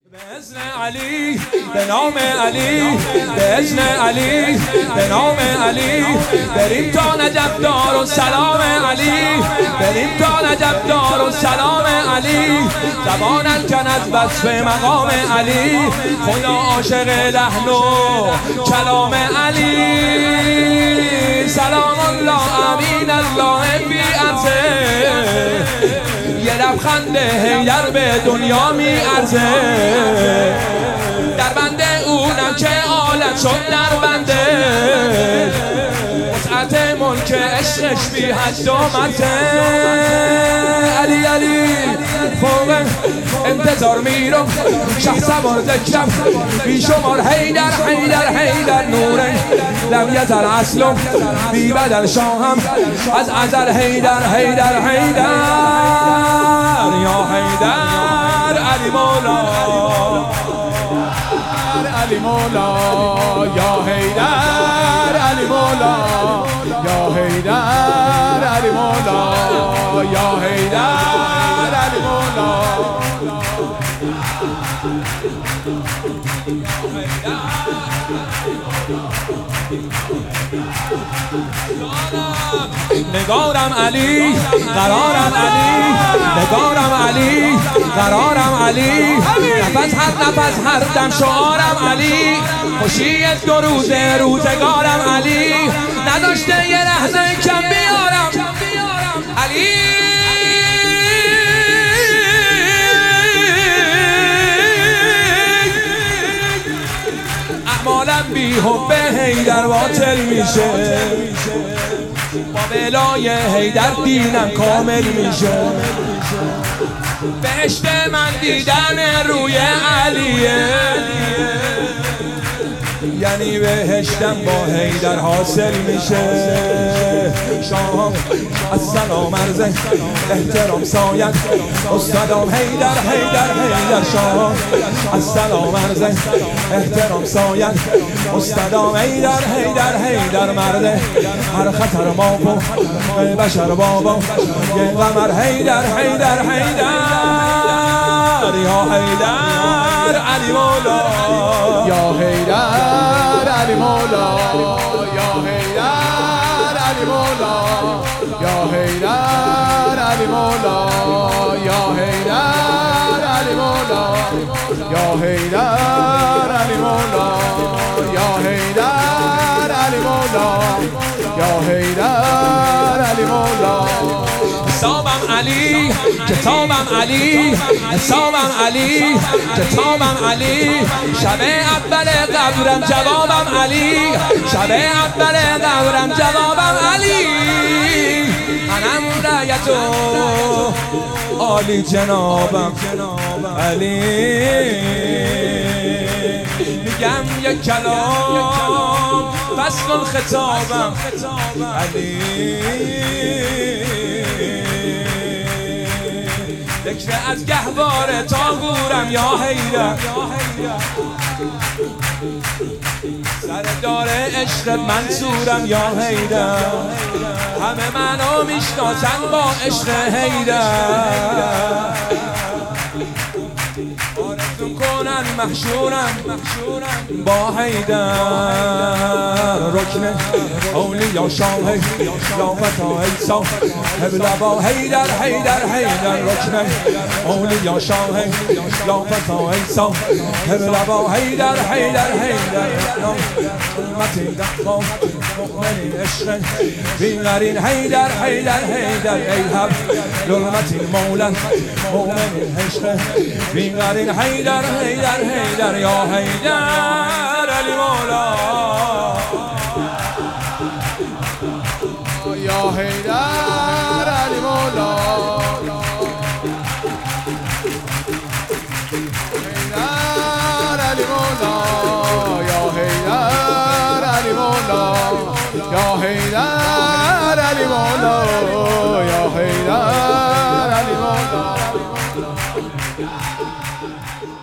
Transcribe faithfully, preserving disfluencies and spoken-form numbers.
به اذن علی، به نام علی، به اذن علی، به نام علی، بریم تا نجف دارالسلام علی، بریم تا نجف دارالسلام علی، زبانم کن از وصف مقام علی، خدا عاشق لحن و کلام علی، سلام الله امین الله فی عرضه، یه لبخند حیدر به دنیا می ارزه، در بنده اونم که عالم شد در بنده، وسعت ملک عشقش بی حد و مرته، علی علی فوق انتظار میرم، شه سوار ذکرم بی شمار، حیدر حیدر حیدر نوره لم یزل اصلم بی بدل شاهم از ازل، حیدر حیدر حیدر یا حیدر علی مولا، علی مولا یا حیدر علی مولا، یا حیدر علی مولا، یا حیدر علی مولا، نگارم علی قرارم علی، نگارم علی قرارم علی، نفس هر نفس هر دم شعارم علی، خوشی دو روزه روزگارم علی، نداشته یه لحظه کم بیارم علی، اعمالم بی حب حیدر باطل میشه، با ولای حیدر دینم کامل میشه، بهشت من دیدن روی علیه، یعنی بهشتم با حیدر حاصل میشه، شام از سلام عرض احترام ساید استادم حیدر حیدر حیدر، شام از سلام عرض احترام ساید استادم حیدر حیدر حیدر، مرد هر خطر مابو بشر بابا یه قمر، حیدر حیدر حیدر یا حیدر علی مولا، یا حیدر علی مولا، یا حیدر علی مولا، یا حیدر علی مولا، یا حیدر علی مولا، یا حیدر علی مولا، یا حیدر علی مولا، یا حیدر علی مولا، حسابم علی کتابم علی، حسابم علی کتابم علی، شب اول قبرم جوابم علی، شب اول قبرم جوابم علی، منم رایت و عالی جنابم علی، میگم یک کلام فصل خطابم علی، ذکر از گهواره تا گورم یا حیدر، سردار عشق منصورم یا حیدر، همه منو میشناسن با عشق حیدر، آرزو کنن محشورم با حیدر، رکن اولیا شاه یا فتا ایسا هبلا با حیدر حیدر حیدر، رکن اولیا شاه یا فتا ایسا هبلا با حیدر حیدر حیدر، امتی دخواه مؤمنی عشق بیغرین، حیدر حیدر حیدر ایهب لرمتی مولا مؤمنی عشق بیغرین، حیدر حیدر حیدر یا حیدر علی مولا، یا حیدر علی مولا، حیدر علی مولا، یا حیدر علی مولا، یا حیدر علی مولا، یا حیدر علی مولا.